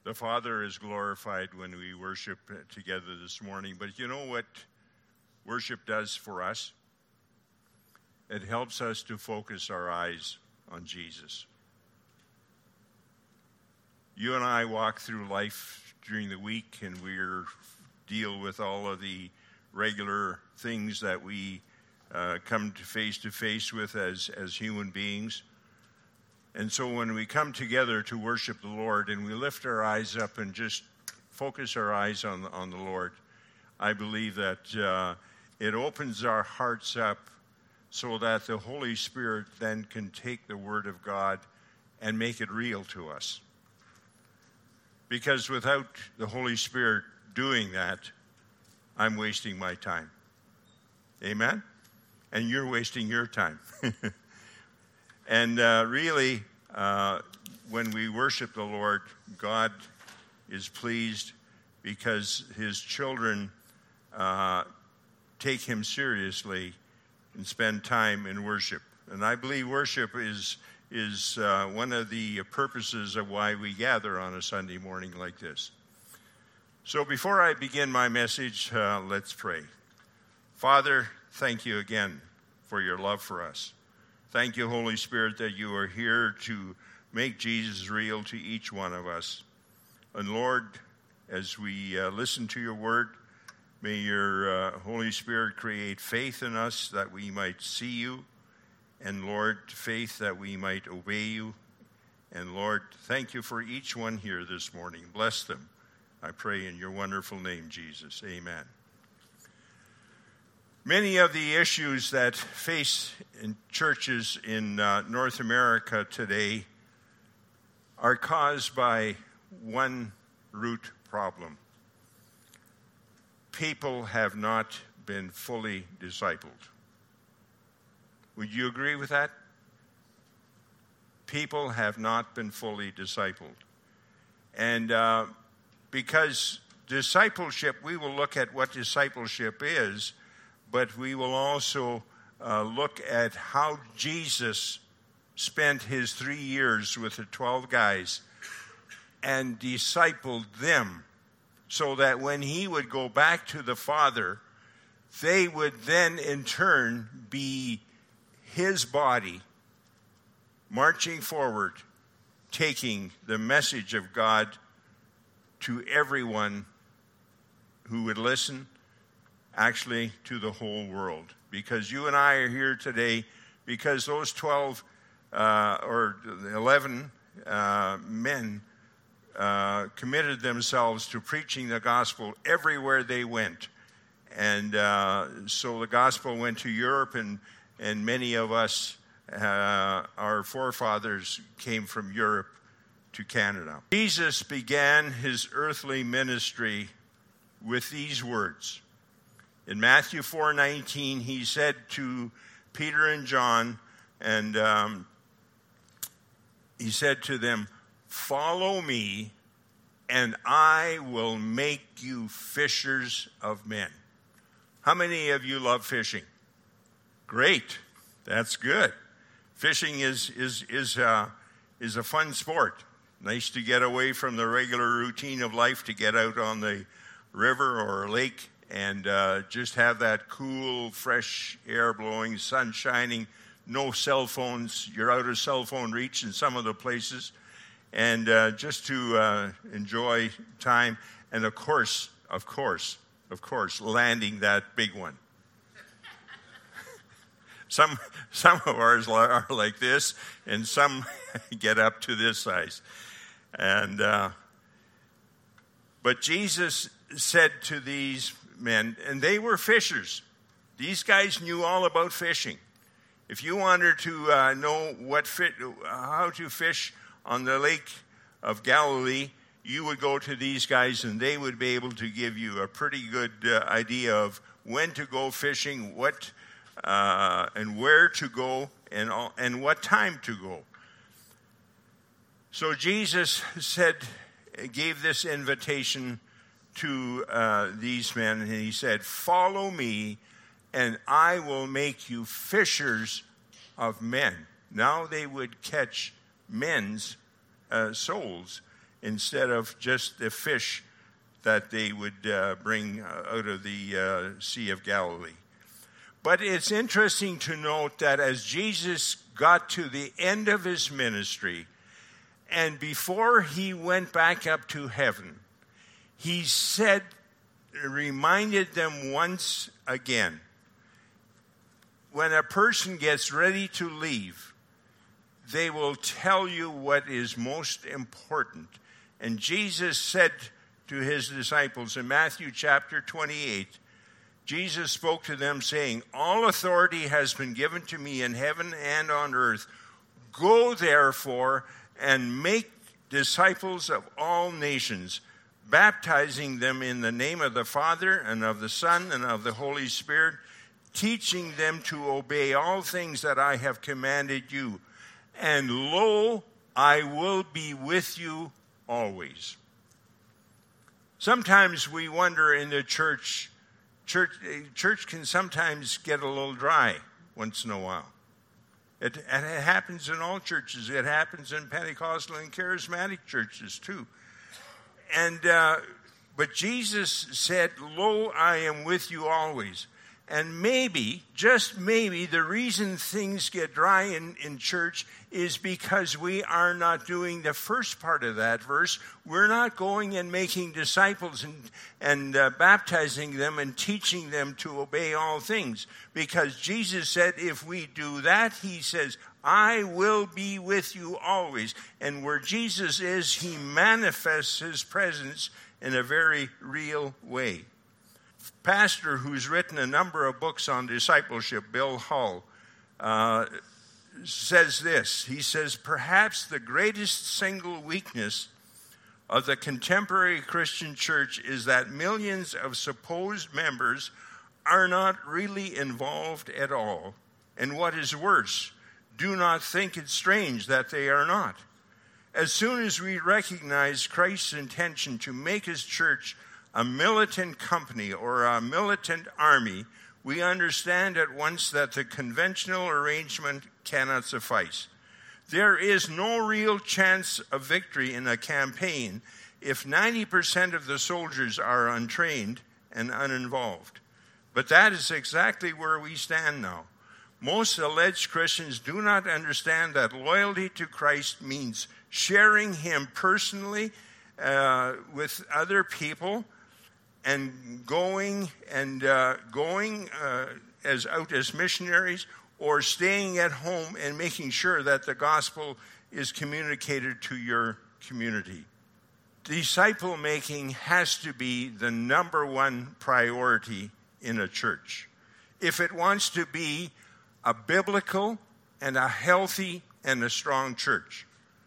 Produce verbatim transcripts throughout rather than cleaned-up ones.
The Father is glorified when we worship together this morning. But you know what worship does for us? It helps us to focus our eyes on Jesus. You and I walk through life during the week, and we deal with all of the regular things that we uh, come to face to face with as, as human beings. And so when we come together to worship the Lord and we lift our eyes up and just focus our eyes on, on the Lord, I believe that uh, it opens our hearts up so that the Holy Spirit then can take the Word of God and make it real to us. Because without the Holy Spirit doing that, I'm wasting my time. Amen? And you're wasting your time. And uh, really, uh, when we worship the Lord, God is pleased because his children uh, take him seriously and spend time in worship. And I believe worship is, is uh, one of the purposes of why we gather on a Sunday morning like this. So before I begin my message, uh, let's pray. Father, thank you again for your love for us. Thank you, Holy Spirit, that you are here to make Jesus real to each one of us. And Lord, as we uh, listen to your word, may your uh, Holy Spirit create faith in us that we might see you. And Lord, faith that we might obey you. And Lord, thank you for each one here this morning. Bless them, I pray in your wonderful name, Jesus. Amen. Many of the issues that face in churches in uh, North America today are caused by one root problem. People have not been fully discipled. Would you agree with that? People have not been fully discipled. And uh, because discipleship, we will look at what discipleship is, but we will also uh, look at how Jesus spent his three years with the twelve guys and discipled them so that when he would go back to the Father, they would then in turn be his body marching forward, taking the message of God to everyone who would listen, actually to the whole world. Because you and I are here today because those twelve uh, or eleven uh, men uh, committed themselves to preaching the gospel everywhere they went. And uh, so the gospel went to Europe, and, and many of us, uh, our forefathers, came from Europe to Canada. Jesus began his earthly ministry with these words. In Matthew four nineteen, he said to Peter and John, and um, he said to them, "Follow me, and I will make you fishers of men." How many of you love fishing? Great, that's good. Fishing is is is uh, is a fun sport. Nice to get away from the regular routine of life, to get out on the river or lake and uh, just have that cool, fresh air blowing, sun shining, no cell phones. You're out of cell phone reach in some of the places. And uh, just to uh, enjoy time. And of course, of course, of course, landing that big one. Some some of ours are like this, and some get up to this size. And uh, but Jesus said to these men, and they were fishers. These guys knew all about fishing. If you wanted to uh, know what fit, how to fish on the Lake of Galilee, you would go to these guys, and they would be able to give you a pretty good uh, idea of when to go fishing, what uh, and where to go, and all, and what time to go. So Jesus said, gave this invitation to uh, these men, and he said, "Follow me, and I will make you fishers of men." Now they would catch men's uh, souls instead of just the fish that they would uh, bring out of the uh, Sea of Galilee. But it's interesting to note that as Jesus got to the end of his ministry, and before he went back up to heaven, he said, reminded them once again, when a person gets ready to leave, they will tell you what is most important. And Jesus said to his disciples in Matthew chapter twenty-eight, Jesus spoke to them saying, all authority has been given to me in heaven and on earth. Go therefore and make disciples of all nations, baptizing them in the name of the Father and of the Son and of the Holy Spirit, teaching them to obey all things that I have commanded you. And lo, I will be with you always. Sometimes we wonder in the church, church, church can sometimes get a little dry once in a while. It, it happens in all churches. It happens in Pentecostal and charismatic churches too. And uh, but Jesus said, lo, I am with you always. And maybe, just maybe, the reason things get dry in, in church is because we are not doing the first part of that verse. We're not going and making disciples and, and uh, baptizing them and teaching them to obey all things. Because Jesus said if we do that, he says, I will be with you always. And where Jesus is, he manifests his presence in a very real way. Pastor who's written a number of books on discipleship, Bill Hull, uh, says this. He says, perhaps the greatest single weakness of the contemporary Christian church is that millions of supposed members are not really involved at all. And what is worse, do not think it strange that they are not. As soon as we recognize Christ's intention to make his church a militant company or a militant army, we understand at once that the conventional arrangement cannot suffice. There is no real chance of victory in a campaign if ninety percent of the soldiers are untrained and uninvolved. But that is exactly where we stand now. Most alleged Christians do not understand that loyalty to Christ means sharing him personally uh, with other people, and going and uh, going uh, as out as missionaries, or staying at home and making sure that the gospel is communicated to your community. Disciple making has to be the number one priority in a church if it wants to be a biblical and a healthy and a strong church.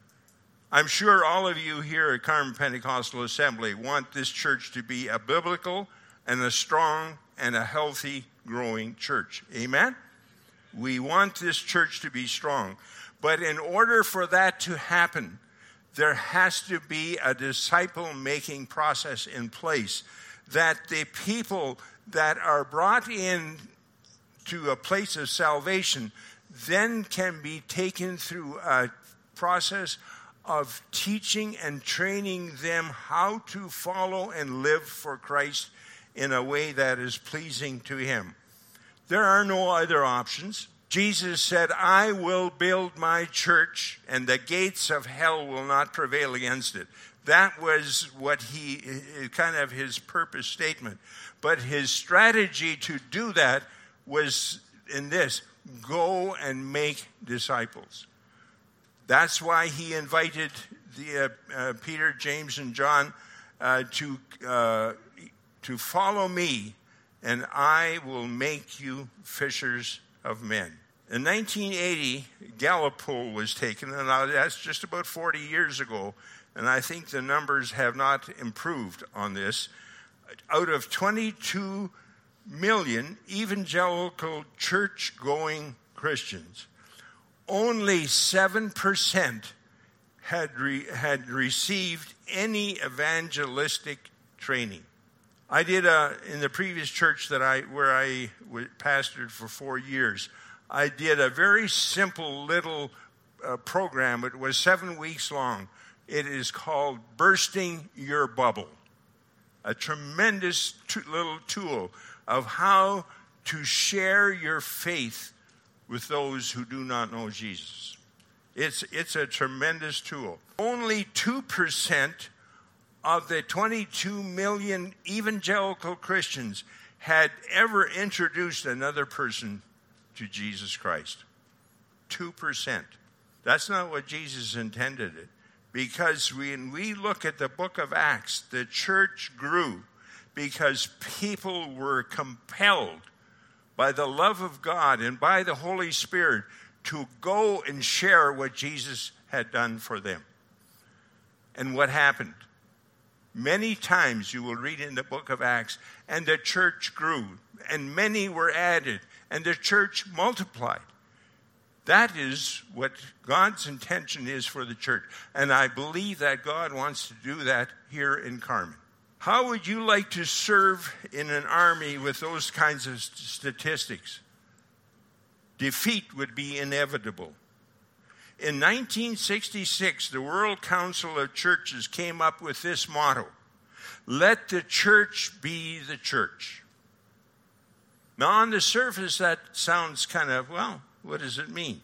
I'm sure all of you here at Carmen Pentecostal Assembly want this church to be a biblical and a strong and a healthy growing church. Amen? We want this church to be strong. But in order for that to happen, there has to be a disciple-making process in place, that the people that are brought in to a place of salvation then can be taken through a process of teaching and training them how to follow and live for Christ in a way that is pleasing to him. There are no other options. Jesus said, I will build my church, and the gates of hell will not prevail against it. That was what he, kind of his purpose statement. But his strategy to do that was in this: go and make disciples. That's why he invited the, uh, uh, Peter, James, and John uh, to, uh, to follow me, and I will make you fishers of men. In nineteen eighty, Gallup poll was taken, and that's just about forty years ago, and I think the numbers have not improved on this. Out of twenty-two million evangelical church-going Christians, only seven percent had re, had received any evangelistic training. I did a, in the previous church that I where I pastored for four years, I did a very simple little uh, program. It was seven weeks long It is called bursting your bubble. A tremendous t- little tool of how to share your faith with those who do not know Jesus. It's, it's a tremendous tool. Only two percent of the twenty-two million evangelical Christians had ever introduced another person to Jesus Christ. two percent. That's not what Jesus intended it. Because when we look at the book of Acts, the church grew because people were compelled by the love of God and by the Holy Spirit to go and share what Jesus had done for them. And what happened? Many times you will read in the book of Acts, and the church grew, and many were added, and the church multiplied. That is what God's intention is for the church. And I believe that God wants to do that here in Carmen. How would you like to serve in an army with those kinds of statistics? Defeat would be inevitable. In nineteen sixty-six, the World Council of Churches came up with this motto: let the church be the church. Now, on the surface, that sounds kind of, well, what does it mean?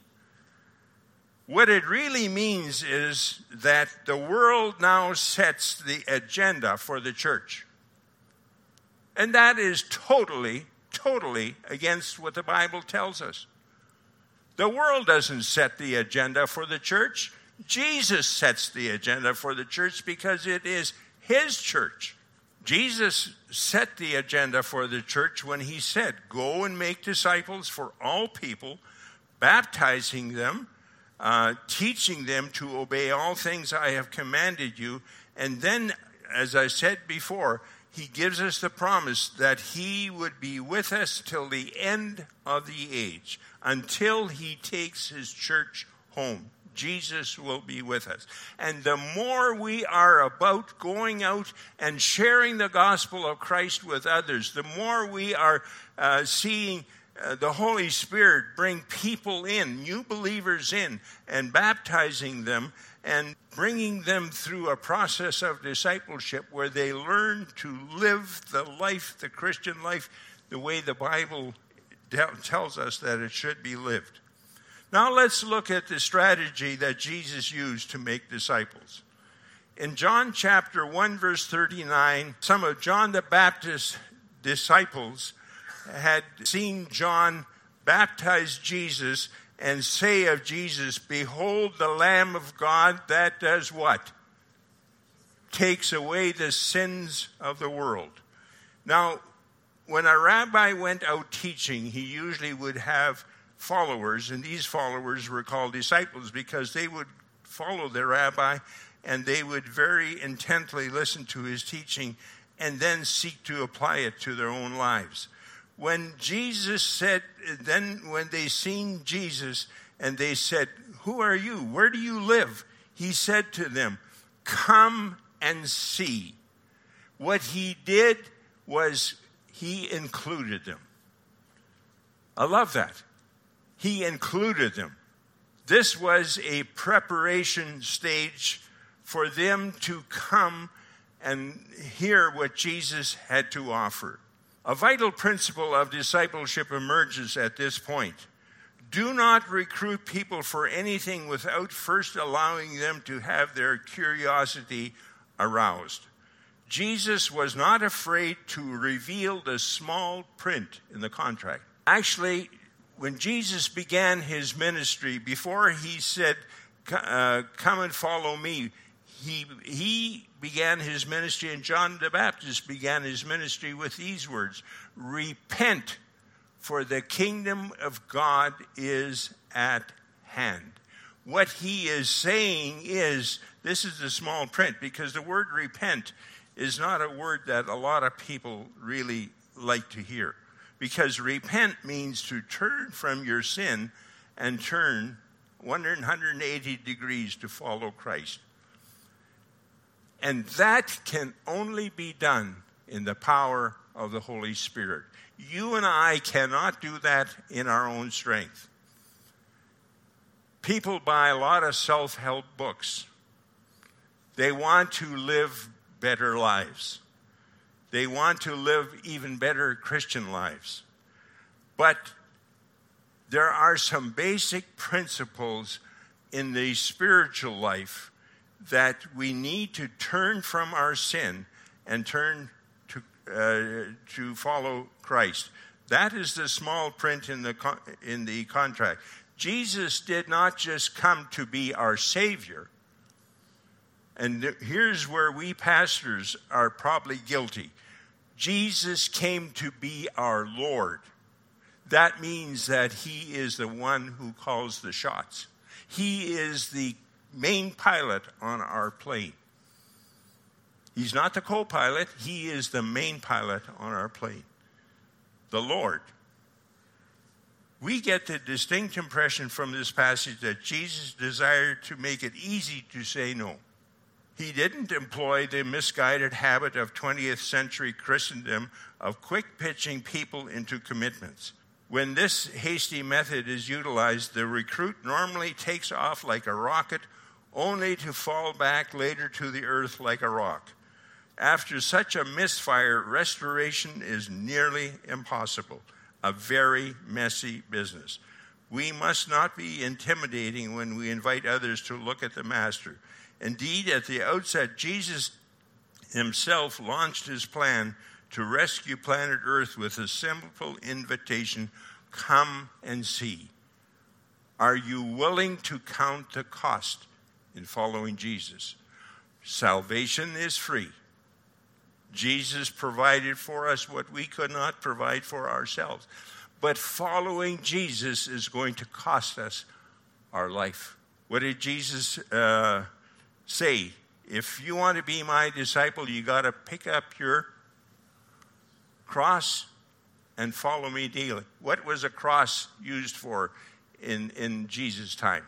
What it really means is that the world now sets the agenda for the church. And that is totally, totally against what the Bible tells us. The world doesn't set the agenda for the church. Jesus sets the agenda for the church because it is his church. Jesus set the agenda for the church when he said, go and make disciples for all people, baptizing them, uh, teaching them to obey all things I have commanded you. And then, as I said before, he gives us the promise that he would be with us till the end of the age, until he takes his church home. Jesus will be with us. And the more we are about going out and sharing the gospel of Christ with others, the more we are uh, seeing uh, the Holy Spirit bring people in, new believers in, and baptizing them and bringing them through a process of discipleship where they learn to live the life, the Christian life, the way the Bible tells us that it should be lived. Now let's look at the strategy that Jesus used to make disciples. In John chapter one, verse thirty-nine, some of John the Baptist's disciples had seen John baptize Jesus and say of Jesus, behold the Lamb of God that does what? Takes away the sins of the world. Now, when a rabbi went out teaching, he usually would have followers, and these followers were called disciples because they would follow their rabbi and they would very intently listen to his teaching and then seek to apply it to their own lives. When Jesus said, then when they seen Jesus and they said, who are you? Where do you live? He said to them, come and see. What he did was he included them. I love that. He included them. This was a preparation stage for them to come and hear what Jesus had to offer. A vital principle of discipleship emerges at this point. Do not recruit people for anything without first allowing them to have their curiosity aroused. Jesus was not afraid to reveal the small print in the contract. Actually, when Jesus began his ministry, before he said, uh, come and follow me, he, he began his ministry, and John the Baptist began his ministry with these words, repent, for the kingdom of God is at hand. What he is saying is, this is the small print, because the word repent is not a word that a lot of people really like to hear. Because repent means to turn from your sin and turn one hundred eighty degrees to follow Christ. And that can only be done in the power of the Holy Spirit. You and I cannot do that in our own strength. People buy a lot of self-help books. They want to live better lives. They want to live even better Christian lives. But there are some basic principles in the spiritual life that we need to turn from our sin and turn to uh, to follow Christ. That is the small print in the con- in the contract. Jesus did not just come to be our Savior. And th- here's where we pastors are probably guilty. Jesus came to be our Lord. That means that he is the one who calls the shots. He is the main pilot on our plane. He's not the co-pilot. He is the main pilot on our plane. The Lord. We get the distinct impression from this passage that Jesus desired to make it easy to say no. He didn't employ the misguided habit of twentieth century Christendom of quick pitching people into commitments. When this hasty method is utilized, the recruit normally takes off like a rocket, only to fall back later to the earth like a rock. After such a misfire, restoration is nearly impossible, a very messy business. We must not be intimidating when we invite others to look at the Master. Indeed, at the outset, Jesus himself launched his plan to rescue planet Earth with a simple invitation, come and see. Are you willing to count the cost in following Jesus? Salvation is free. Jesus provided for us what we could not provide for ourselves. But following Jesus is going to cost us our life. What did Jesus uh, say? If you want to be my disciple, you got to pick up your cross and follow me daily. What was a cross used for in, in Jesus' time?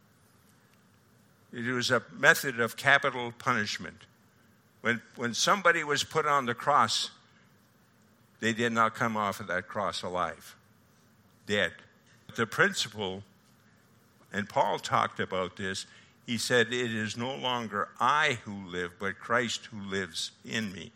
It was a method of capital punishment. When, when somebody was put on the cross, they did not come off of that cross alive, dead. The principle, and Paul talked about this, he said, it is no longer I who live, but Christ who lives in me.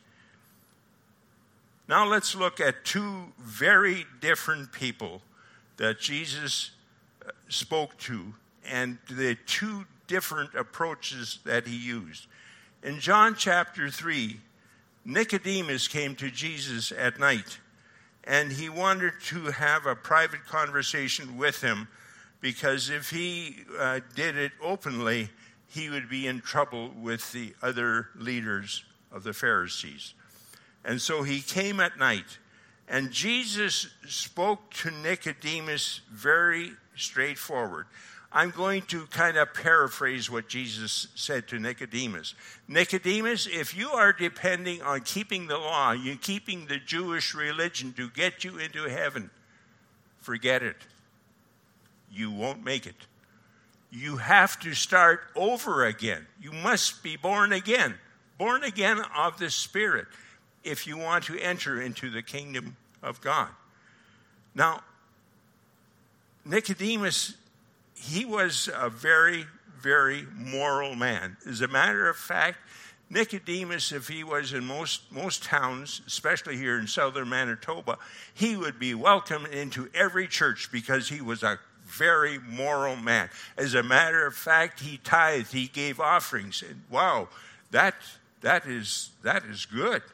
Now let's look at two very different people that Jesus spoke to and the two different approaches that he used. In John chapter three, Nicodemus came to Jesus at night, and he wanted to have a private conversation with him because if he uh, did it openly, he would be in trouble with the other leaders of the Pharisees. And so he came at night, and Jesus spoke to Nicodemus very straightforward. I'm going to kind of paraphrase what Jesus said to Nicodemus. Nicodemus, if you are depending on keeping the law, you keeping the Jewish religion to get you into heaven, forget it. You won't make it. You have to start over again. You must be born again, born again of the Spirit, if you want to enter into the kingdom of God. Now, Nicodemus, he was a very, very moral man. As a matter of fact, Nicodemus, if he was in most, most towns, especially here in southern Manitoba, he would be welcomed into every church because he was a very moral man. As a matter of fact, he tithed, he gave offerings. And wow, that that is that is good.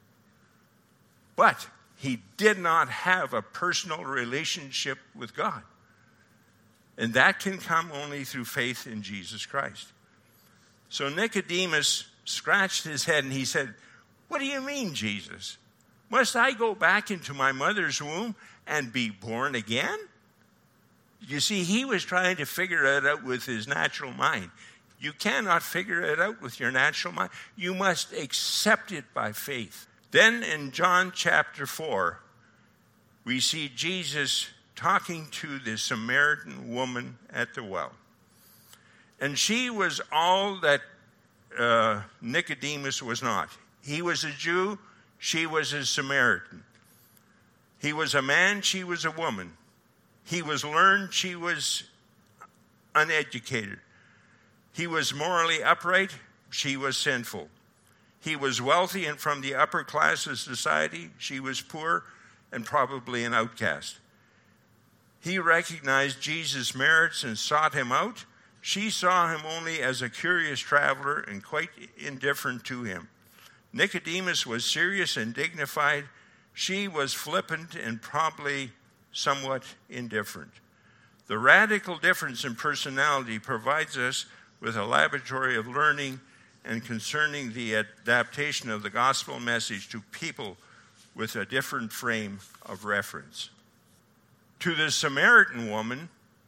But he did not have a personal relationship with God. And that can come only through faith in Jesus Christ. So Nicodemus scratched his head and he said, what do you mean, Jesus? Must I go back into my mother's womb and be born again? You see, he was trying to figure it out with his natural mind. You cannot figure it out with your natural mind. You must accept it by faith. Then in John chapter four, we see Jesus talking to the Samaritan woman at the well. And she was all that uh, Nicodemus was not. He was a Jew, she was a Samaritan. He was a man, she was a woman. He was learned, she was uneducated. He was morally upright, she was sinful. He was wealthy and from the upper class of society. She was poor and probably an outcast. He recognized Jesus' merits and sought him out. She saw him only as a curious traveler and quite indifferent to him. Nicodemus was serious and dignified. She was flippant and probably somewhat indifferent. The radical difference in personality provides us with a laboratory of learning and concerning the adaptation of the gospel message to people with a different frame of reference. To the Samaritan woman,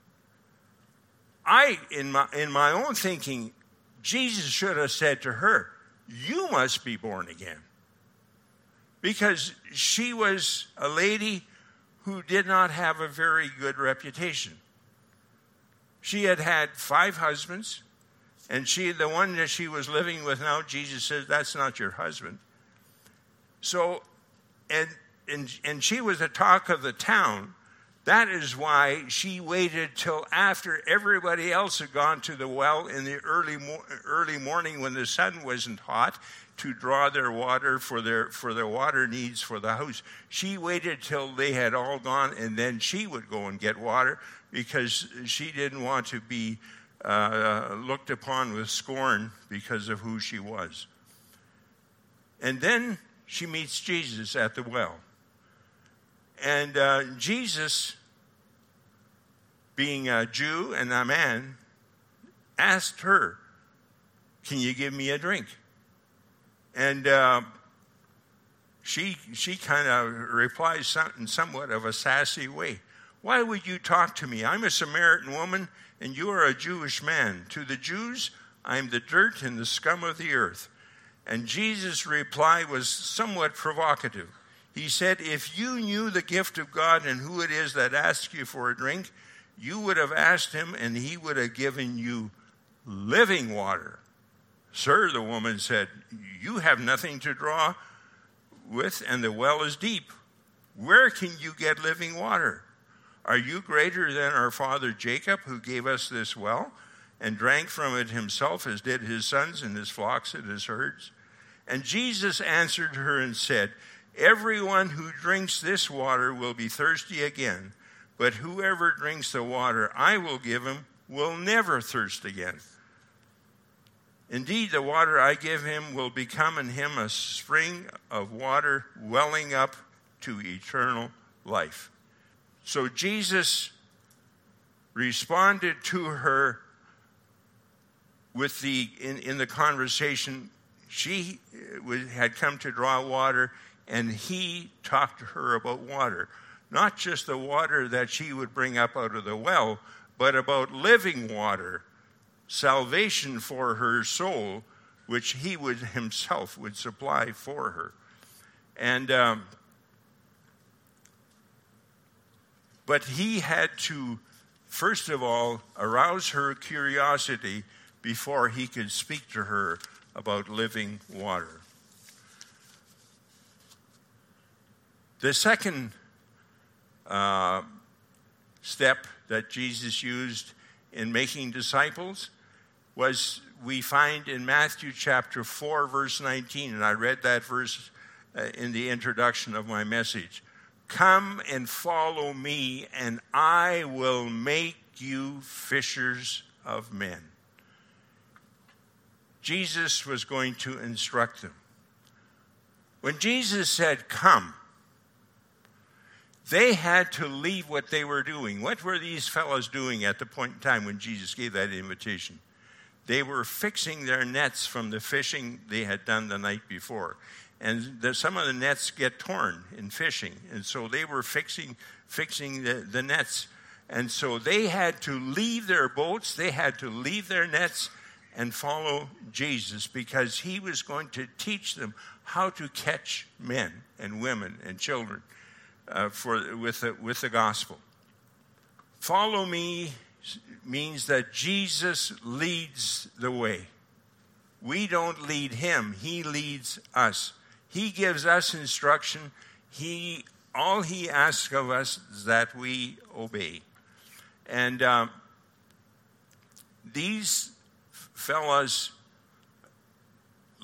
I, in my, in my own thinking, Jesus should have said to her, "You must be born again." Because she was a lady who did not have a very good reputation. She had had five husbands, and she, the one that she was living with now, Jesus says, "That's not your husband." So, and, and, and she was the talk of the town. That is why she waited till after everybody else had gone to the well in the early early morning when the sun wasn't hot to draw their water for their for their water needs for the house. She waited till they had all gone, and then she would go and get water because she didn't want to be uh, looked upon with scorn because of who she was. And then she meets Jesus at the well. And uh, Jesus, being a Jew and a man, asked her, "Can you give me a drink?" And uh, she she kind of replies some, in somewhat of a sassy way. "Why would you talk to me? I'm a Samaritan woman, and you are a Jewish man. To the Jews, I'm the dirt and the scum of the earth." And Jesus' reply was somewhat provocative. He said, "If you knew the gift of God and who it is that asks you for a drink, you would have asked him, and he would have given you living water." "Sir," the woman said, "you have nothing to draw with, and the well is deep. Where can you get living water? Are you greater than our father Jacob, who gave us this well, and drank from it himself, as did his sons and his flocks and his herds?" And Jesus answered her and said, "Everyone who drinks this water will be thirsty again, but whoever drinks the water I will give him will never thirst again. Indeed, the water I give him will become in him a spring of water welling up to eternal life." So Jesus responded to her with the in, in the conversation. She had come to draw water, and he talked to her about water. Not just the water that she would bring up out of the well, but about living water, salvation for her soul, which he would himself would supply for her. And um, but he had to, first of all, arouse her curiosity before he could speak to her about living water. The second uh, step that Jesus used in making disciples was, we find in Matthew chapter four, verse nineteen, and I read that verse uh, in the introduction of my message. "Come and follow me, and I will make you fishers of men." Jesus was going to instruct them. When Jesus said, "Come," they had to leave what they were doing. What were these fellows doing at the point in time when Jesus gave that invitation? They were fixing their nets from the fishing they had done the night before. And the, some of the nets get torn in fishing. And so they were fixing fixing the, the nets. And so they had to leave their boats, they had to leave their nets and follow Jesus, because he was going to teach them how to catch men and women and children uh, for with the, with the gospel. Follow me means that Jesus leads the way. We don't lead him, he leads us. He gives us instruction. He all he asks of us is that we obey. And um, these fellows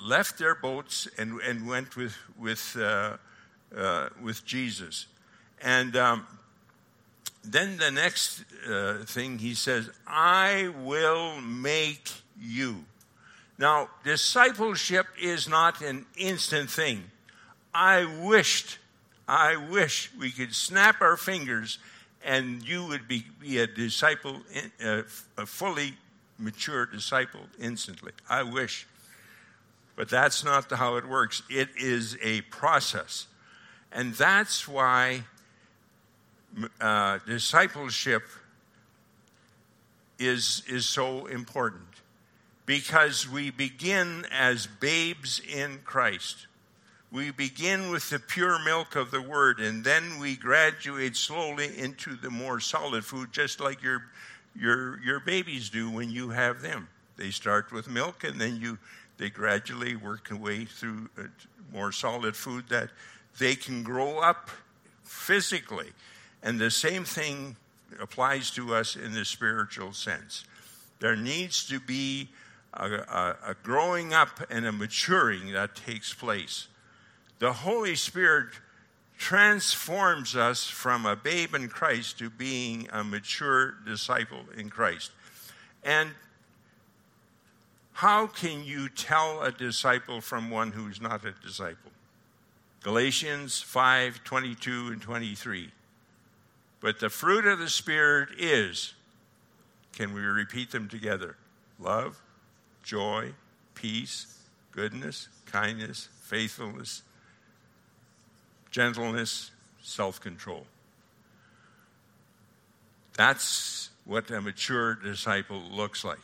left their boats and, and went with, with, uh, uh, with Jesus. And um, then the next uh, thing he says, I will make you. Now, discipleship is not an instant thing. I wished, I wish we could snap our fingers and you would be, be a disciple, uh, a fully mature disciple instantly. I wish. But that's not how it works. It is a process. And that's why uh, discipleship is, is so important. Because we begin as babes in Christ. We begin with the pure milk of the Word, and then we graduate slowly into the more solid food, just like your your your babies do when you have them. They start with milk, and then you they gradually work their way through more solid food that they can grow up physically. And the same thing applies to us in the spiritual sense. There needs to be a, a, a growing up and a maturing that takes place. The Holy Spirit transforms us from a babe in Christ to being a mature disciple in Christ. And how can you tell a disciple from one who's not a disciple? Galatians five, twenty-two and twenty-three. But the fruit of the Spirit is, can we repeat them together? Love, joy, peace, goodness, kindness, faithfulness, gentleness, self-control. That's what a mature disciple looks like.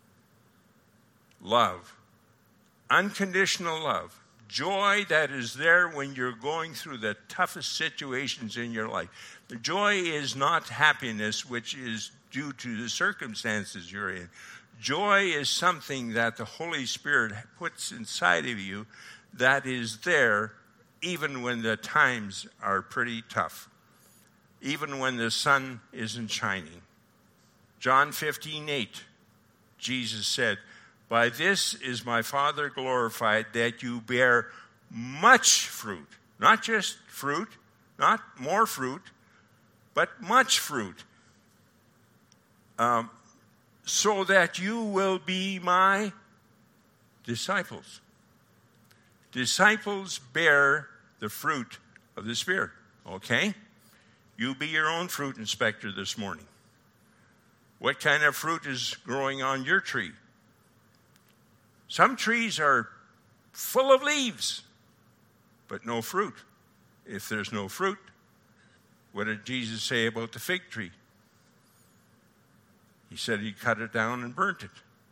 Love, unconditional love, joy that is there when you're going through the toughest situations in your life. The joy is not happiness, which is due to the circumstances you're in. Joy is something that the Holy Spirit puts inside of you that is there even when the times are pretty tough, even when the sun isn't shining. John fifteen eight, Jesus said, by this is my Father glorified, that you bear much fruit. Not just fruit, not more fruit, but much fruit. Um, so that you will be my disciples. Disciples bear the fruit of the Spirit. Okay? You be your own fruit inspector this morning. What kind of fruit is growing on your tree? Some trees are full of leaves, but no fruit. If there's no fruit, what did Jesus say about the fig tree? He said he cut it down and burnt it.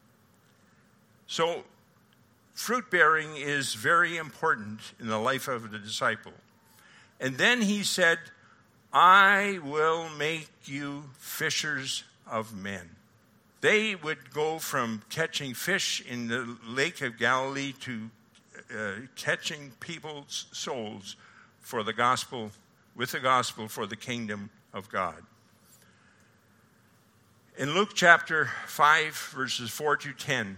So, fruit bearing is very important in the life of the disciple. And then he said, I will make you fishers of men. They would go from catching fish in the Lake of Galilee to uh, catching people's souls for the gospel, with the gospel for the kingdom of God. In Luke chapter five, verses four to ten,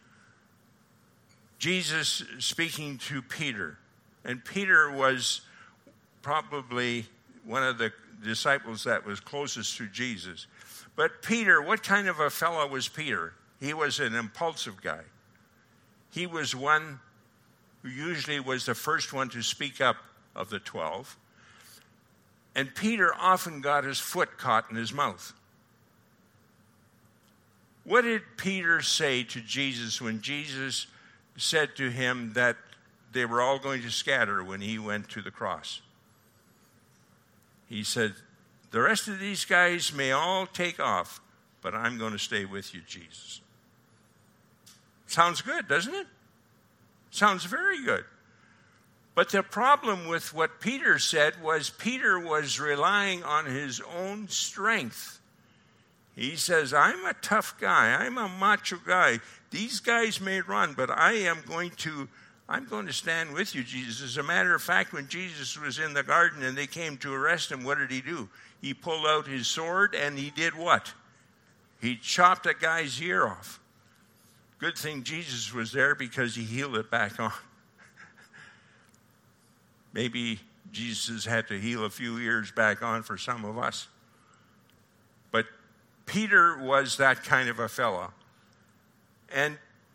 Jesus speaking to Peter, and Peter was probably one of the disciples that was closest to Jesus. But Peter, what kind of a fellow was Peter? He was an impulsive guy. He was one who usually was the first one to speak up of the twelve. And Peter often got his foot caught in his mouth. What did Peter say to Jesus when Jesus said to him that they were all going to scatter when he went to the cross? He said, the rest of these guys may all take off, but I'm going to stay with you, Jesus. Sounds good, doesn't it? Sounds very good. But the problem with what Peter said was Peter was relying on his own strength. He says, I'm a tough guy. I'm a macho guy. These guys may run, but I am going to, I'm going to stand with you, Jesus. As a matter of fact, when Jesus was in the garden and they came to arrest him, what did he do? He pulled out his sword and he did what? He chopped a guy's ear off. Good thing Jesus was there because he healed it back on. Maybe Jesus had to heal a few ears back on for some of us. But Peter was that kind of a fellow. And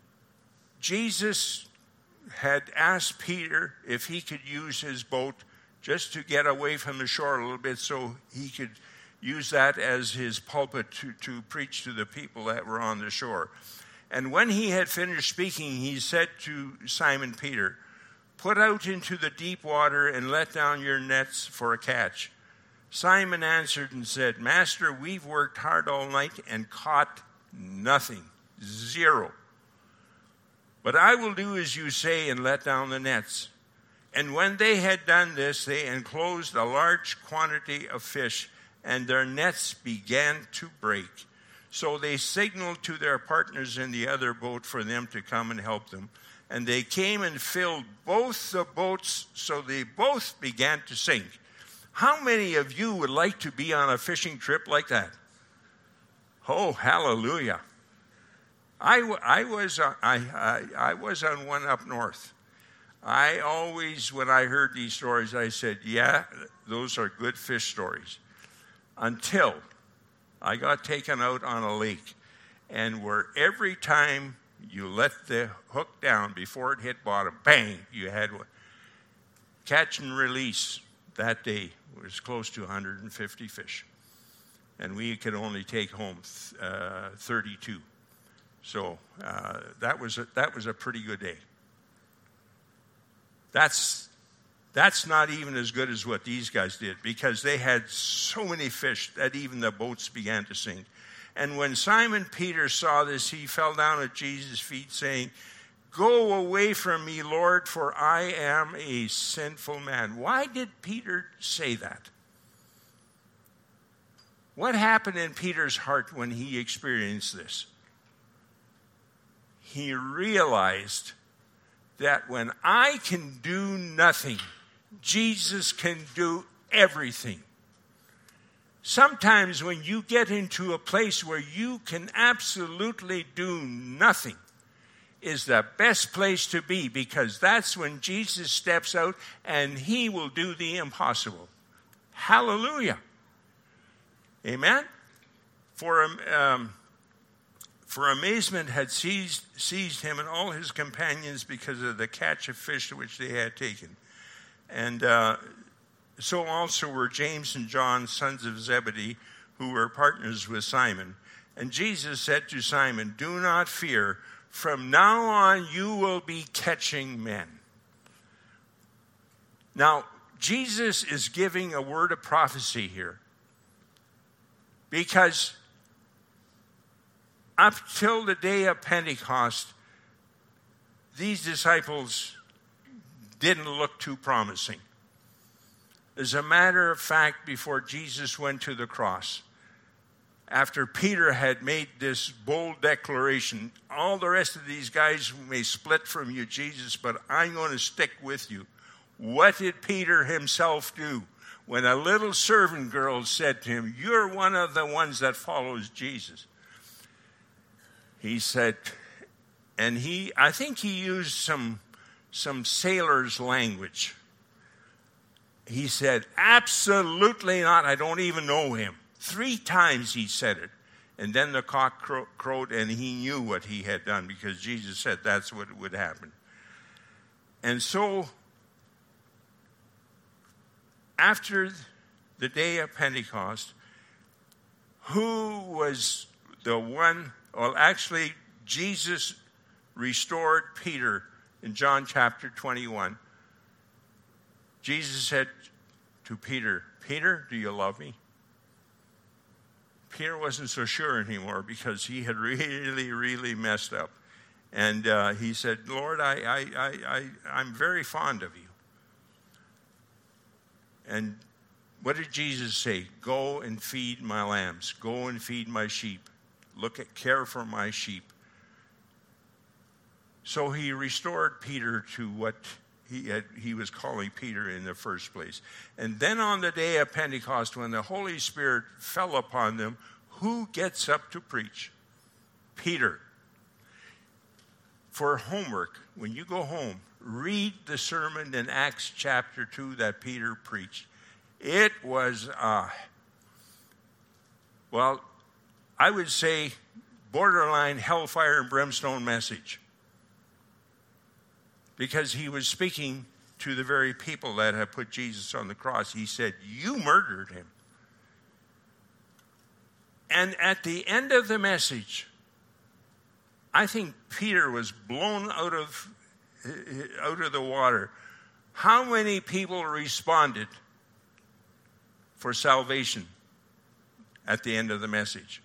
Jesus had asked Peter if he could use his boat just to get away from the shore a little bit so he could use that as his pulpit to, to preach to the people that were on the shore. And when he had finished speaking, he said to Simon Peter, "Put out into the deep water and let down your nets for a catch." Simon answered and said, "Master, we've worked hard all night and caught nothing." Zero. "But I will do as you say and let down the nets." And when they had done this, they enclosed a large quantity of fish, and their nets began to break. So they signaled to their partners in the other boat for them to come and help them. And they came and filled both the boats, so they both began to sink. How many of you would like to be on a fishing trip like that? Oh, hallelujah. I, I, was, uh, I, I, I was on one up north. I always, when I heard these stories, I said, yeah, those are good fish stories. Until I got taken out on a lake, and where every time you let the hook down before it hit bottom, bang, you had one. Catch and release that day was close to one hundred fifty fish. And we could only take home uh, thirty-two. So uh, that was a, that was a pretty good day. That's, that's not even as good as what these guys did, because they had so many fish that even the boats began to sink. And when Simon Peter saw this, he fell down at Jesus' feet, saying, "Go away from me, Lord, for I am a sinful man." Why did Peter say that? What happened in Peter's heart when he experienced this? He realized that when I can do nothing, Jesus can do everything. Sometimes when you get into a place where you can absolutely do nothing, is the best place to be, because that's when Jesus steps out and he will do the impossible. Hallelujah. Amen? For um, for amazement had seized, seized him and all his companions because of the catch of fish which they had taken. And uh, so also were James and John, sons of Zebedee, who were partners with Simon. And Jesus said to Simon, "Do not fear. From now on you will be catching men." Now, Jesus is giving a word of prophecy here, because up till the day of Pentecost, these disciples didn't look too promising. As a matter of fact, before Jesus went to the cross, after Peter had made this bold declaration, "All the rest of these guys may split from you, Jesus, but I'm going to stick with you." What did Peter himself do when a little servant girl said to him, "You're one of the ones that follows Jesus"? He said, and he, I think he used some, some sailor's language. He said, "Absolutely not. I don't even know him." Three times he said it. And then the cock crow, crowed, and he knew what he had done, because Jesus said that's what would happen. And so, after the day of Pentecost, who was the one, well, actually, Jesus restored Peter in John chapter twenty-one. Jesus said to Peter, "Peter, do you love me?" Peter wasn't so sure anymore, because he had really, really messed up. And uh, he said, "Lord, I, I, I, I, I'm very fond of you." And what did Jesus say? "Go and feed my lambs. Go and feed my sheep. Look at, care for my sheep." So he restored Peter to what he had, he was calling Peter in the first place. And then on the day of Pentecost, when the Holy Spirit fell upon them, who gets up to preach? Peter. for homework, when you go home, read the sermon in Acts chapter two that Peter preached. It was, uh, well, I would say borderline hellfire and brimstone message. Because he was speaking to the very people that had put Jesus on the cross. He said, you murdered him. And at the end of the message, I think Peter was blown out of, out of the water. How many people responded for salvation at the end of the message?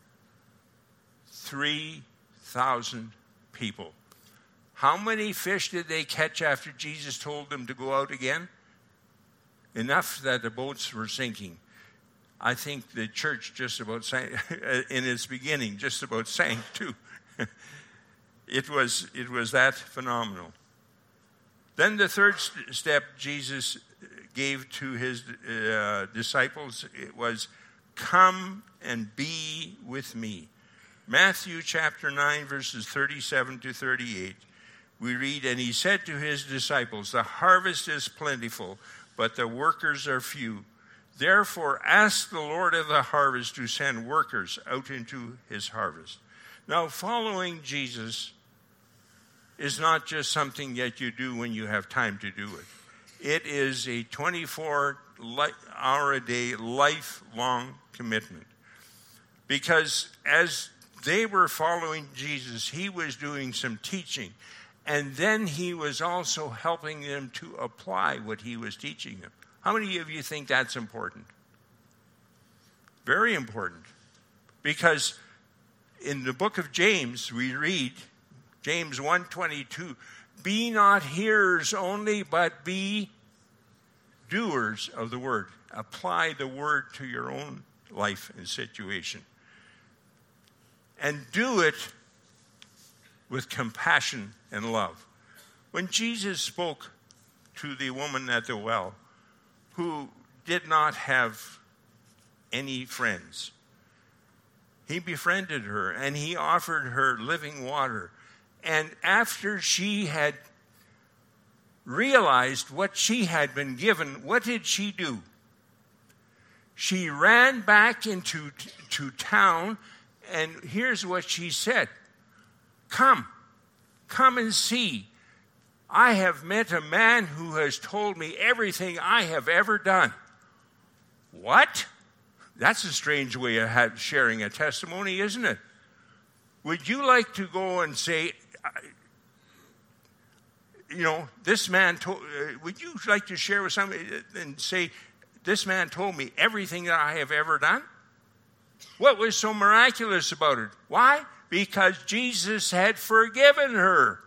three thousand people. How many fish did they catch after Jesus told them to go out again? Enough that the boats were sinking. I think the church just about sank, in its beginning, just about sank too. It was, it was that phenomenal. Then the third st- step Jesus gave to his uh, disciples, it was, come and be with me. Matthew chapter nine, verses thirty-seven to thirty-eight. We read, and he said to his disciples, the harvest is plentiful, but the workers are few. Therefore, ask the Lord of the harvest to send workers out into his harvest. Now, following Jesus is not just something that you do when you have time to do it. It is a twenty-four hour a day, lifelong commitment. Because as they were following Jesus, he was doing some teaching. And then he was also helping them to apply what he was teaching them. How many of you think that's important? Very important. Because in the book of James, we read, James one twenty-two, be not hearers only, but be doers of the word. Apply the word to your own life and situation. And do it with compassion and love. When Jesus spoke to the woman at the well, who did not have any friends, he befriended her and he offered her living water. And after she had realized what she had been given, what did she do? She ran back into to town, and here's what she said. Come, come and see. I have met a man who has told me everything I have ever done. What? That's a strange way of sharing a testimony, isn't it? Would you like to go and say, you know, this man told, uh, would you like to share with somebody and say, this man told me everything that I have ever done? What was so miraculous about it? Why? Because Jesus had forgiven her.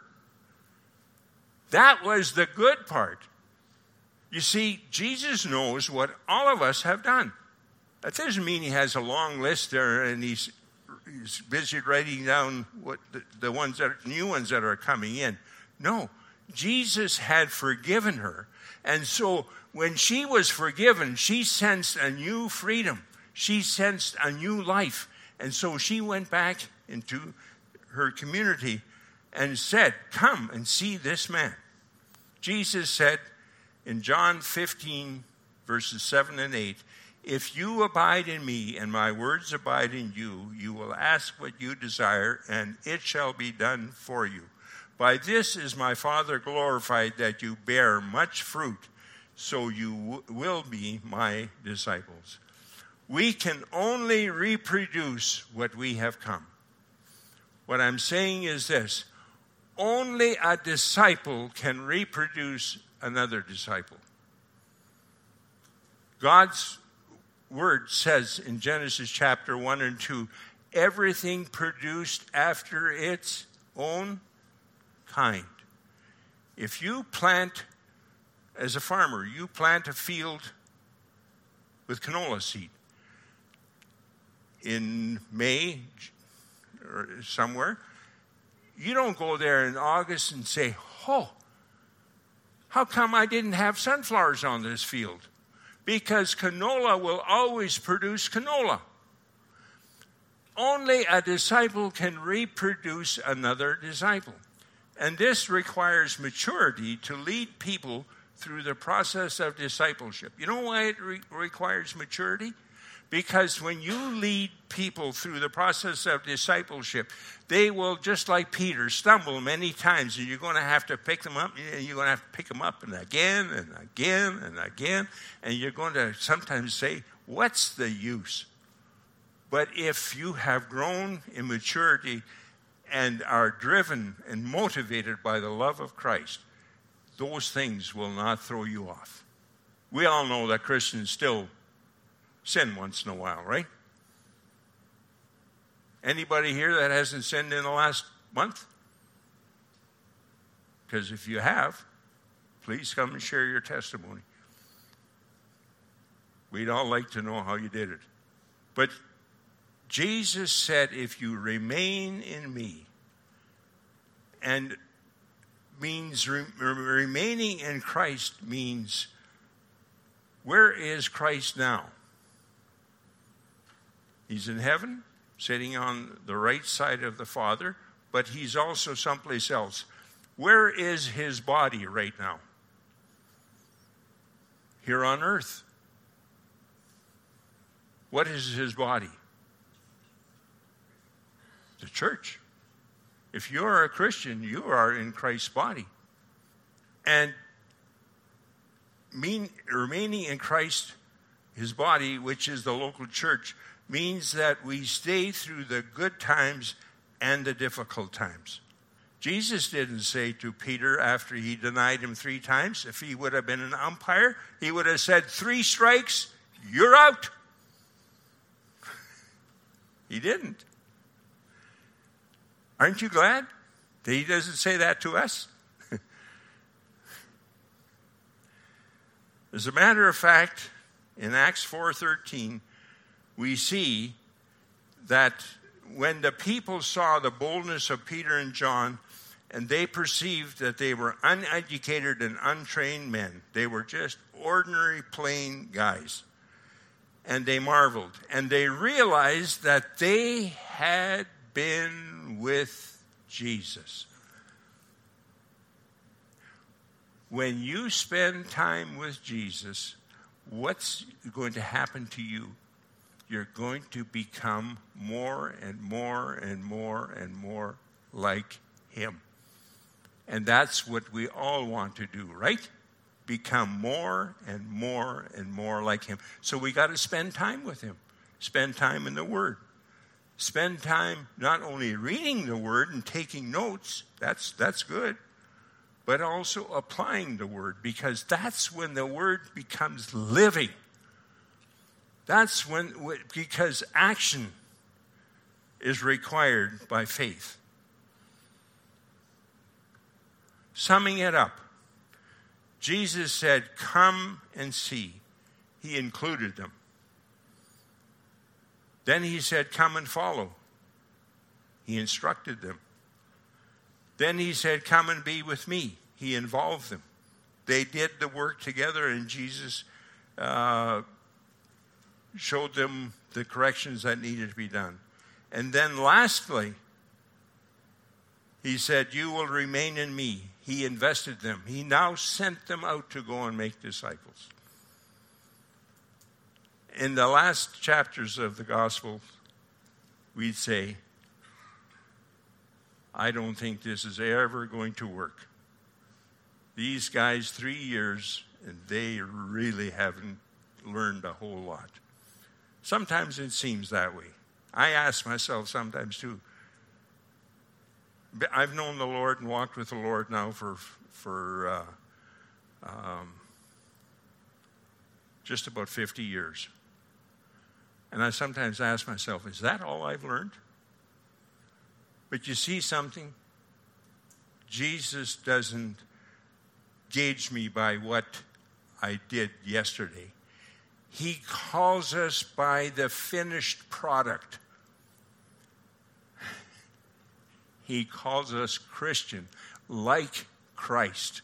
That was the good part. You see, Jesus knows what all of us have done. That doesn't mean he has a long list there and he's, he's busy writing down what the, the ones that are, new ones that are coming in. No, Jesus had forgiven her. And so when she was forgiven, she sensed a new freedom. She sensed a new life. And so she went back into her community and said, come and see this man. Jesus said in John fifteen, verses seven and eight, if you abide in me and my words abide in you, you will ask what you desire and it shall be done for you. By this is my Father glorified, that you bear much fruit, so you w- will be my disciples. We can only reproduce what we have come. What I'm saying is this. Only a disciple can reproduce another disciple. God's word says in Genesis chapter one and two, everything produced after its own kind. If you plant, as a farmer, you plant a field with canola seed. In May or somewhere, you don't go there in August and say, oh, how come I didn't have sunflowers on this field? Because canola will always produce canola. Only a disciple can reproduce another disciple. And this requires maturity to lead people through the process of discipleship. You know why it re- requires maturity? Because when you lead people through the process of discipleship, they will, just like Peter, stumble many times, and you're going to have to pick them up, and you're going to have to pick them up and again and again and again, and you're going to sometimes say, what's the use? But if you have grown in maturity and are driven and motivated by the love of Christ, those things will not throw you off. We all know that Christians still sin once in a while, right? Anybody here that hasn't sinned in the last month? Because if you have, please come and share your testimony. We'd all like to know how you did it. But Jesus said, if you remain in me, and means re- remaining in Christ means, where is Christ now? He's in heaven, sitting on the right side of the Father, but he's also someplace else. Where is his body right now? Here on earth. What is his body? The church. If you are a Christian, you are in Christ's body. And mean, remaining in Christ, his body, which is the local church, means that we stay through the good times and the difficult times. Jesus didn't say to Peter after he denied him three times, if he would have been an umpire, he would have said, three strikes, you're out. He didn't. Aren't you glad that he doesn't say that to us? As a matter of fact, in Acts four thirteen, we see that when the people saw the boldness of Peter and John, and they perceived that they were uneducated and untrained men, they were just ordinary, plain guys, and they marveled, and they realized that they had been with Jesus. When you spend time with Jesus, what's going to happen to you? You're going to become more and more and more and more like him. And that's what we all want to do, right? Become more and more and more like him. So we got to spend time with him. Spend time in the Word. Spend time not only reading the Word and taking notes, that's that's good, but also applying the Word, because that's when the Word becomes living. That's when, because action is required by faith. Summing it up, Jesus said, come and see. He included them. Then he said, come and follow. He instructed them. Then he said, come and be with me. He involved them. They did the work together, and Jesus uh, showed them the corrections that needed to be done. And then lastly, he said, you will remain in me. He invested them. He now sent them out to go and make disciples. In the last chapters of the gospel, we'd say, I don't think this is ever going to work. These guys, three years, and they really haven't learned a whole lot. Sometimes it seems that way. I ask myself sometimes too. I've known the Lord and walked with the Lord now for for uh, um, just about fifty years. And I sometimes ask myself, is that all I've learned? But you see something? Jesus doesn't gauge me by what I did yesterday. He calls us by the finished product. He calls us Christian, like Christ.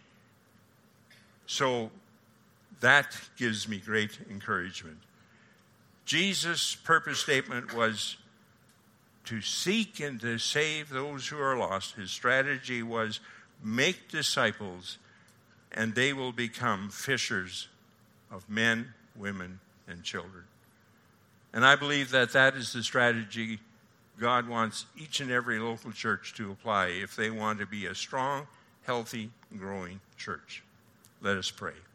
So that gives me great encouragement. Jesus' purpose statement was to seek and to save those who are lost. His strategy was make disciples, and they will become fishers of men, women, and children. And I believe that that is the strategy God wants each and every local church to apply if they want to be a strong, healthy, growing church. Let us pray.